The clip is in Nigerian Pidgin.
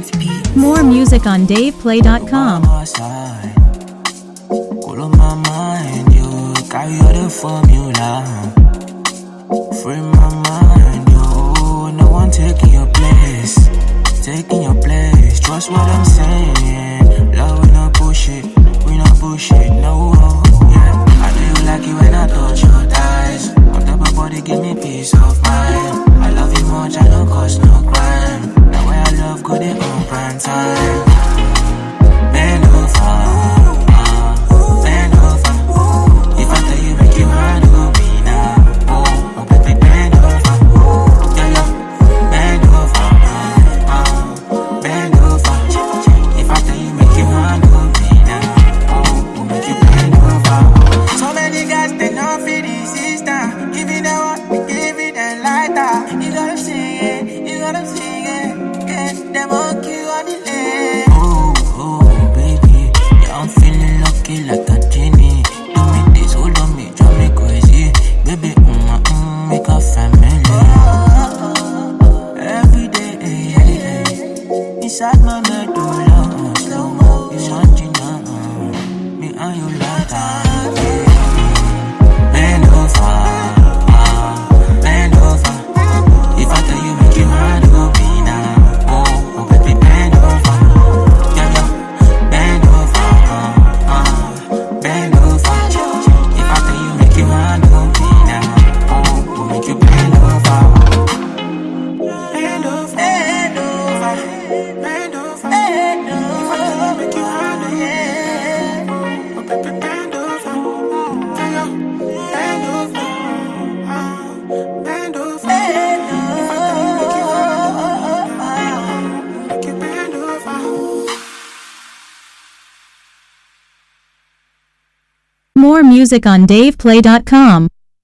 More music on DavePlay.com. Cool on my mind, you carry all the formula. Free my mind, you. No one taking your place. Taking your place. Trust what I'm saying. Love, we not bullshit. We not bullshit, no. Yeah, I do you like it when I touch your thighs. On top of body, give me peace of mind. I love you much, I don't cause no crime. Now where I love, go they on prime time. Bend over, bend over. If I tell you, make you handle me now. Oh, baby, bend over. Yeah, yeah, bend over, bend over. If I tell you, make you handle me now. Oh, make you bend over. So many guys, they not feel the sister. Give it that one, give it that lighter. You gotta sing it, you gotta sing it. Yeah, they monkey on the leg. Oh, baby, yeah, I'm feeling lucky like a genie. Do me this, hold on me, drive me crazy. Baby, make a family. Every day, inside my medulla, slow mo, it's changing now. Me and you like that, yeah. Bend over, bend over. If I tell you, make you handle me now. Oh, baby, bend over. Yeah, yeah, bend over, bend over. If I tell you, make you handle me now. Oh, make you bend over. Bend over, bend over, bend over, bend over. If I tell you, make you handle me. Oh, baby, bend over. Yeah, yeah, bend over, bend over. If I tell you, make you handle me. Make you bend over. More music on DavePlay.com.